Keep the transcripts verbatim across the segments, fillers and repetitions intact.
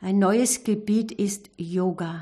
Ein neues Gebiet ist Yoga.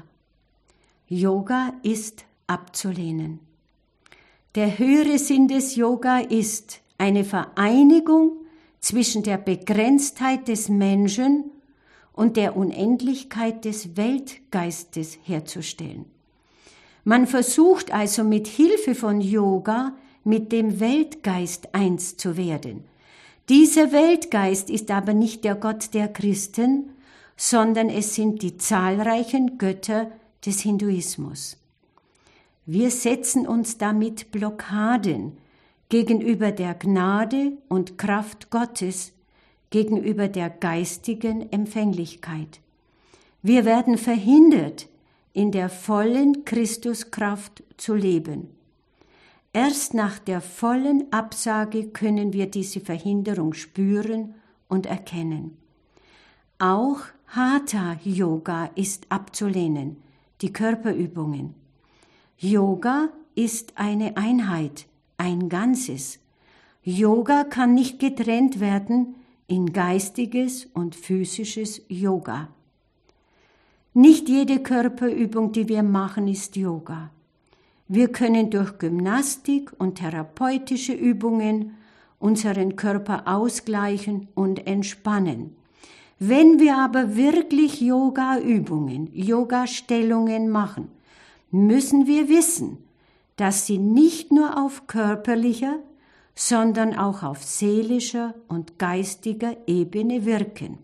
Yoga ist abzulehnen. Der höhere Sinn des Yoga ist eine Vereinigung zwischen der Begrenztheit des Menschen und der Unendlichkeit des Weltgeistes herzustellen. Man versucht also mit Hilfe von Yoga mit dem Weltgeist eins zu werden. Dieser Weltgeist ist aber nicht der Gott der Christen, sondern es sind die zahlreichen Götter des Hinduismus. Wir setzen uns damit Blockaden gegenüber der Gnade und Kraft Gottes, gegenüber der geistigen Empfänglichkeit. Wir werden verhindert, in der vollen Christuskraft zu leben. Erst nach der vollen Absage können wir diese Verhinderung spüren und erkennen. Auch Hatha-Yoga ist abzulehnen, die Körperübungen. Yoga ist eine Einheit, ein Ganzes. Yoga kann nicht getrennt werden in geistiges und physisches Yoga. Nicht jede Körperübung, die wir machen, ist Yoga. Wir können durch Gymnastik und therapeutische Übungen unseren Körper ausgleichen und entspannen. Wenn wir aber wirklich Yoga-Übungen, Yoga-Stellungen machen, müssen wir wissen, dass sie nicht nur auf körperlicher, sondern auch auf seelischer und geistiger Ebene wirken.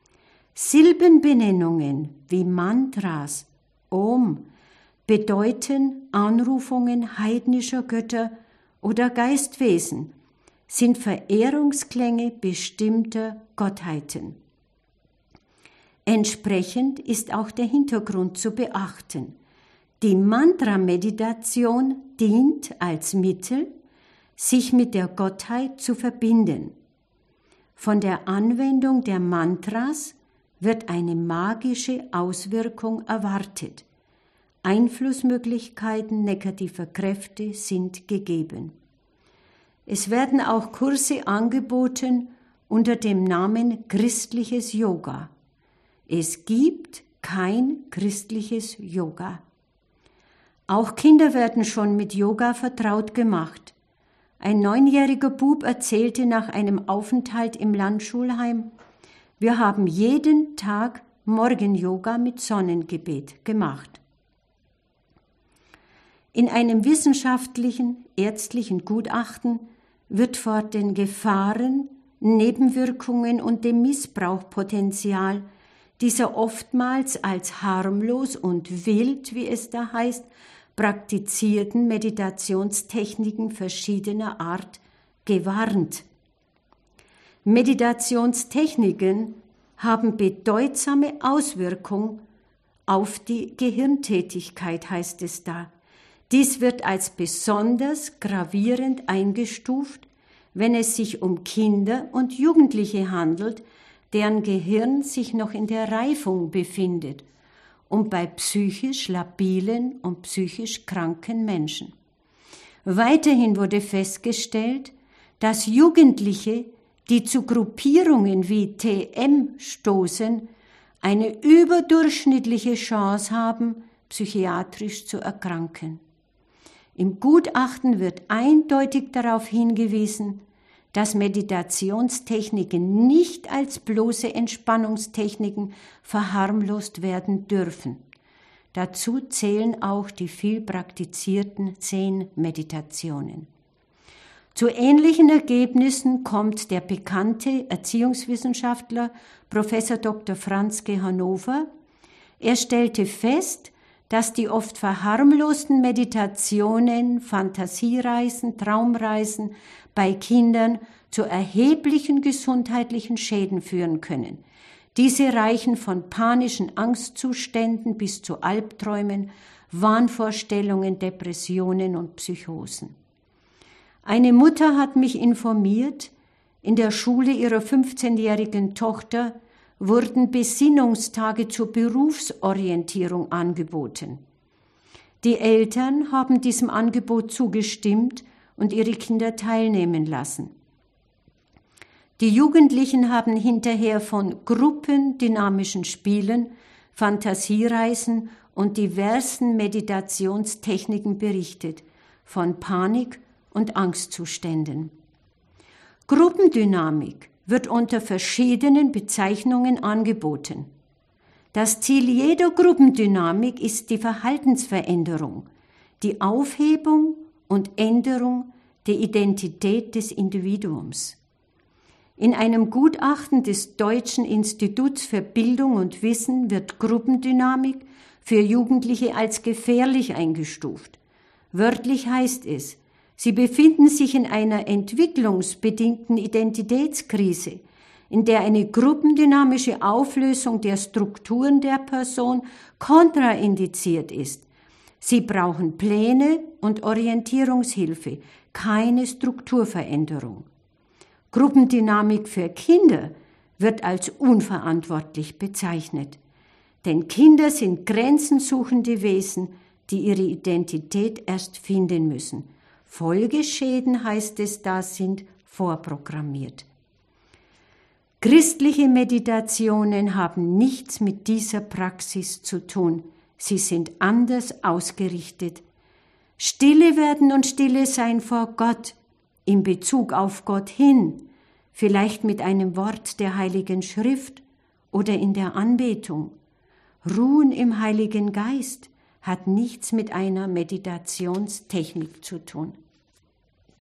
Silbenbenennungen wie Mantras, Om, bedeuten Anrufungen heidnischer Götter oder Geistwesen, sind Verehrungsklänge bestimmter Gottheiten. Entsprechend ist auch der Hintergrund zu beachten. Die Mantra-Meditation dient als Mittel, sich mit der Gottheit zu verbinden. Von der Anwendung der Mantras wird eine magische Auswirkung erwartet. Einflussmöglichkeiten negativer Kräfte sind gegeben. Es werden auch Kurse angeboten unter dem Namen christliches Yoga. Es gibt kein christliches Yoga. Auch Kinder werden schon mit Yoga vertraut gemacht. Ein neunjähriger Bub erzählte nach einem Aufenthalt im Landschulheim: Wir haben jeden Tag Morgen-Yoga mit Sonnengebet gemacht. In einem wissenschaftlichen, ärztlichen Gutachten wird vor den Gefahren, Nebenwirkungen und dem Missbrauchspotenzial dieser oftmals als harmlos und wild, wie es da heißt, praktizierten Meditationstechniken verschiedener Art gewarnt. Meditationstechniken haben bedeutsame Auswirkungen auf die Gehirntätigkeit, heißt es da. Dies wird als besonders gravierend eingestuft, wenn es sich um Kinder und Jugendliche handelt, deren Gehirn sich noch in der Reifung befindet, und bei psychisch labilen und psychisch kranken Menschen. Weiterhin wurde festgestellt, dass Jugendliche, die zu Gruppierungen wie T M stoßen, eine überdurchschnittliche Chance haben, psychiatrisch zu erkranken. Im Gutachten wird eindeutig darauf hingewiesen, dass Meditationstechniken nicht als bloße Entspannungstechniken verharmlost werden dürfen. Dazu zählen auch die viel praktizierten Zen-Meditationen. Zu ähnlichen Ergebnissen kommt der bekannte Erziehungswissenschaftler Professor Doktor Franzke Hannover. Er stellte fest, dass die oft verharmlosten Meditationen, Fantasiereisen, Traumreisen bei Kindern zu erheblichen gesundheitlichen Schäden führen können. Diese reichen von panischen Angstzuständen bis zu Albträumen, Wahnvorstellungen, Depressionen und Psychosen. Eine Mutter hat mich informiert, in der Schule ihrer fünfzehnjährigen Tochter wurden Besinnungstage zur Berufsorientierung angeboten. Die Eltern haben diesem Angebot zugestimmt und ihre Kinder teilnehmen lassen. Die Jugendlichen haben hinterher von gruppendynamischen Spielen, Fantasiereisen und diversen Meditationstechniken berichtet, von Panik- und Angstzuständen. Gruppendynamik wird unter verschiedenen Bezeichnungen angeboten. Das Ziel jeder Gruppendynamik ist die Verhaltensveränderung, die Aufhebung und Änderung der Identität des Individuums. In einem Gutachten des Deutschen Instituts für Bildung und Wissen wird Gruppendynamik für Jugendliche als gefährlich eingestuft. Wörtlich heißt es, sie befinden sich in einer entwicklungsbedingten Identitätskrise, in der eine gruppendynamische Auflösung der Strukturen der Person kontraindiziert ist. Sie brauchen Pläne und Orientierungshilfe, keine Strukturveränderung. Gruppendynamik für Kinder wird als unverantwortlich bezeichnet. Denn Kinder sind grenzensuchende Wesen, die ihre Identität erst finden müssen. Folgeschäden, heißt es da, sind vorprogrammiert. Christliche Meditationen haben nichts mit dieser Praxis zu tun. Sie sind anders ausgerichtet. Stille werden und stille sein vor Gott, in Bezug auf Gott hin, vielleicht mit einem Wort der Heiligen Schrift oder in der Anbetung. Ruhen im Heiligen Geist hat nichts mit einer Meditationstechnik zu tun.